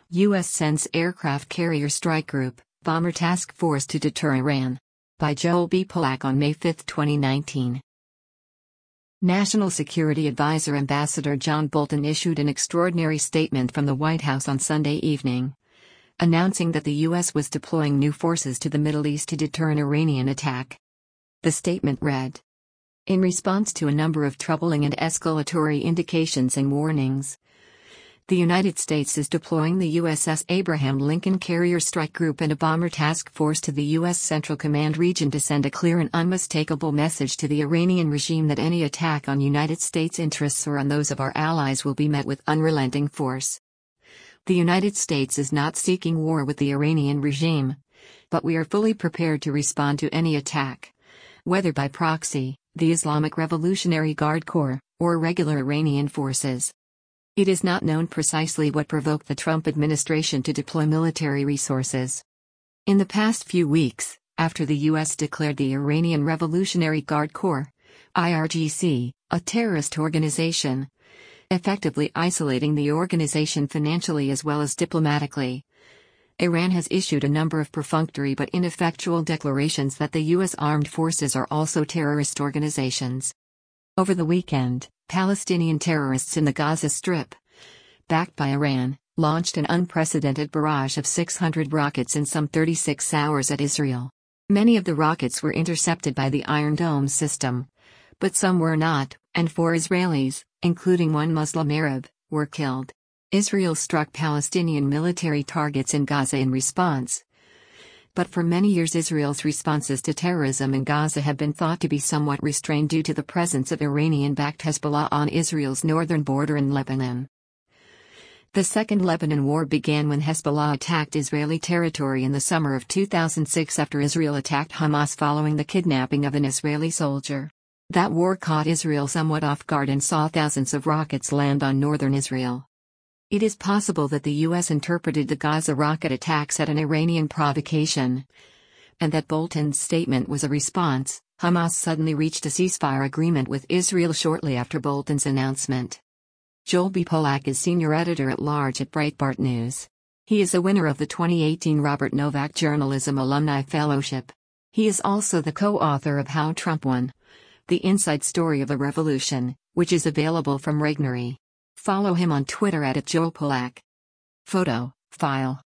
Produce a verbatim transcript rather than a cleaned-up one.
U S sends aircraft carrier strike group, bomber task force to deter Iran. By Joel B. Pollack on May fifth, twenty nineteen. National Security Advisor Ambassador John Bolton issued an extraordinary statement from the White House on Sunday evening, announcing that the U S was deploying new forces to the Middle East to deter an Iranian attack. The statement read, "In response to a number of troubling and escalatory indications and warnings, the United States is deploying the U S S Abraham Lincoln Carrier Strike Group and a bomber task force to the U S Central Command region to send a clear and unmistakable message to the Iranian regime that any attack on United States interests or on those of our allies will be met with unrelenting force. The United States is not seeking war with the Iranian regime, but we are fully prepared to respond to any attack, whether by proxy, the Islamic Revolutionary Guard Corps, or regular Iranian forces." It is not known precisely what provoked the Trump administration to deploy military resources. In the past few weeks, after the U S declared the Iranian Revolutionary Guard Corps, I R G C, a terrorist organization, effectively isolating the organization financially as well as diplomatically, Iran has issued a number of perfunctory but ineffectual declarations that the U S armed forces are also terrorist organizations. Over the weekend, Palestinian terrorists in the Gaza Strip, backed by Iran, launched an unprecedented barrage of six hundred rockets in some thirty-six hours at Israel. Many of the rockets were intercepted by the Iron Dome system, but some were not, and four Israelis, including one Muslim Arab, were killed. Israel struck Palestinian military targets in Gaza in response. But for many years Israel's responses to terrorism in Gaza have been thought to be somewhat restrained due to the presence of Iranian-backed Hezbollah on Israel's northern border in Lebanon. The Second Lebanon War began when Hezbollah attacked Israeli territory in the summer of two thousand six after Israel attacked Hamas following the kidnapping of an Israeli soldier. That war caught Israel somewhat off guard and saw thousands of rockets land on northern Israel. It is possible that the U S interpreted the Gaza rocket attacks as an Iranian provocation, and that Bolton's statement was a response. Hamas suddenly reached a ceasefire agreement with Israel shortly after Bolton's announcement. Joel B. Pollack is senior editor-at-large at Breitbart News. He is a winner of the twenty eighteen Robert Novak Journalism Alumni Fellowship. He is also the co-author of How Trump Won: The Inside Story of a Revolution, which is available from Regnery. Follow him on Twitter at Joel Pollack. Photo, file.